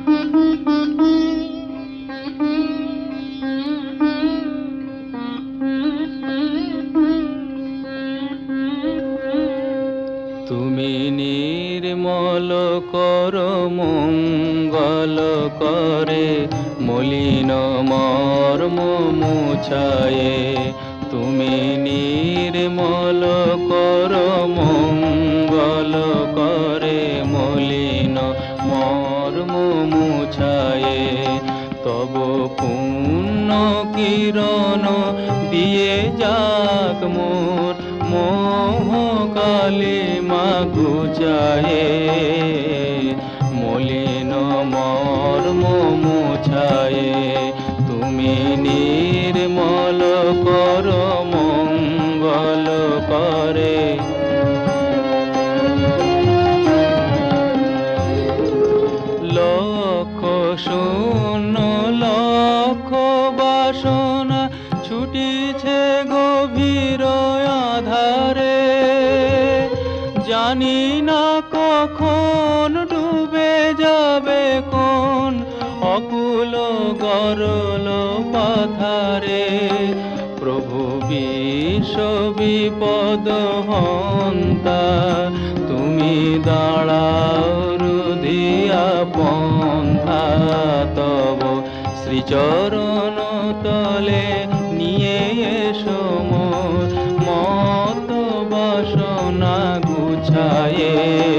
তুমি নির্মল কর মঙ্গল করে মলিন মর্ম মুছায়ে। তুমি নির্মল কর মঙ্গল করে মলিন মর্ম মুছায়ে। তব পুণ্য কিরণ দিয়ে যাক মোর মোহ কালিমা ঘুচায়ে। মলিন মর্ম মুছায়ে। তুমি নির্মল কর মঙ্গল করে। লক্ষ শূন্য লক্ষ বাসনা ছুটিছে গভীর আধারে। জানি না কখন ডুবে যাবে কোন অকুল গরল পাথারে। প্রভু বিশ্ব বিপদ হন্তা তুমি দাঁড়াও রুধিয়া পন্থা। তব শ্রীচরণ তলে নিয়ে এসো মোর মত বাসনা গুছায়ে।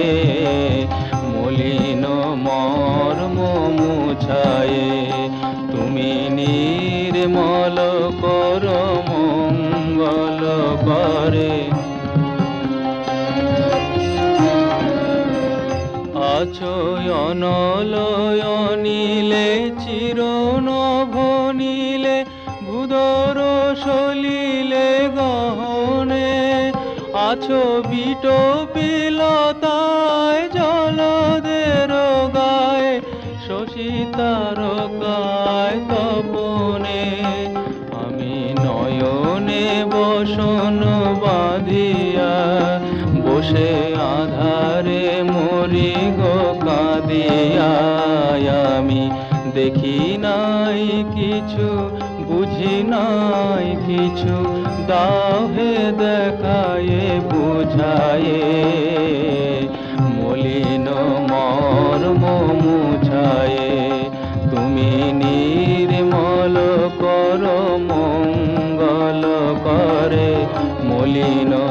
মলিন মর্ম মুছায়ে। তুমি নির্মল কর মঙ্গল করে। আছো অনলয়নীলে চিরনভ নীলে ভূধর সলিলে গহনে। আছো বিটপিলতায় জলদের গায়ে শশী তারকায় তপনে। আমি নয়নে বসন বাঁধিয়া বসে আধারে মরি গো কাঁদিয়া। আমি দেখি নাই কিছু বুঝি নাই কিছু দাও হে দেখায়ে বুঝায়ে। মলিন মর্ম মুছায়ে। তুমি নির্মল কর মঙ্গল করে মলিন